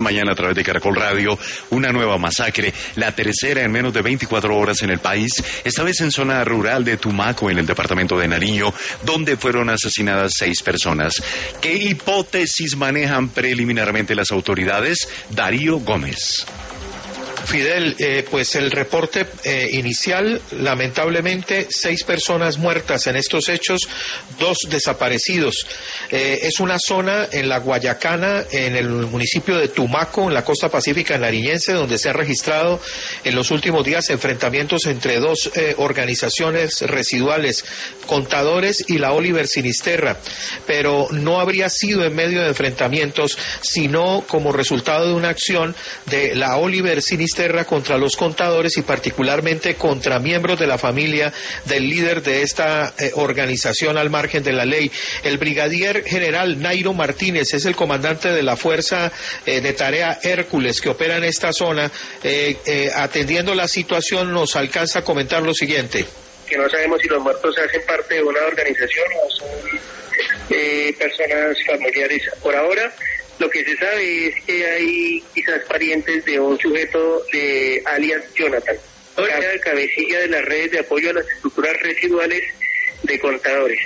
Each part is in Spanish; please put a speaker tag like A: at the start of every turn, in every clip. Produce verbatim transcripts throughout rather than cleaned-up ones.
A: Mañana a través de Caracol Radio, una nueva masacre, la tercera en menos de veinticuatro horas en el país, esta vez en zona rural de Tumaco, en el departamento de Nariño, donde fueron asesinadas seis personas. ¿Qué hipótesis manejan preliminarmente las autoridades? Darío Gómez.
B: Fidel, eh, pues el reporte eh, inicial, lamentablemente, seis personas muertas en estos hechos, dos desaparecidos. Eh, es una zona en la Guayacana, en el municipio de Tumaco, en la costa pacífica nariñense, donde se han registrado en los últimos días enfrentamientos entre dos eh, organizaciones residuales, Contadores y la Oliver Sinisterra, pero no habría sido en medio de enfrentamientos, sino como resultado de una acción de la Oliver Sinisterra contra los Contadores y particularmente contra miembros de la familia del líder de esta eh, organización al margen de la ley. El brigadier general Nairo Martínez es el comandante de la Fuerza eh, de Tarea Hércules que opera en esta zona. Eh, eh, atendiendo la situación, nos alcanza a comentar lo siguiente.
C: Que no sabemos si los muertos hacen parte de una organización o son eh, personas familiares. Por ahora, lo que se sabe es que hay quizás parientes de un sujeto de alias Jonathan, la cabecilla de las redes de apoyo a las estructuras residuales de Contadores.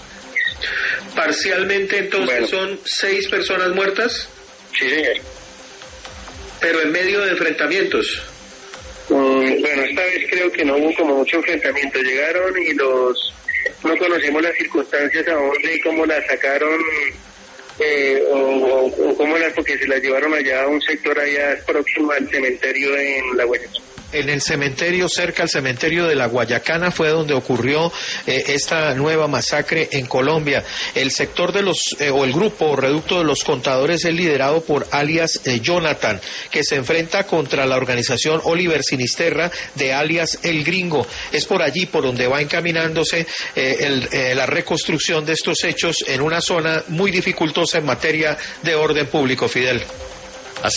B: Parcialmente, entonces, bueno, son seis personas muertas.
C: Sí, señor.
B: Pero en medio de enfrentamientos.
C: Mm, bueno, esta vez creo que no hubo como mucho enfrentamiento. Llegaron y los no conocemos las circunstancias aún de cómo la sacaron. Eh, o, o, o cómo las, porque se las llevaron allá a un sector allá próximo al cementerio en La Guayacana.
B: En el cementerio, cerca al cementerio de La Guayacana, fue donde ocurrió eh, esta nueva masacre en Colombia. El sector de los, eh, o el grupo o reducto de los Contadores es liderado por alias eh, Jonathan, que se enfrenta contra la organización Oliver Sinisterra de alias El Gringo. Es por allí por donde va encaminándose eh, el, eh, la reconstrucción de estos hechos en una zona muy dificultosa en materia de orden público, Fidel.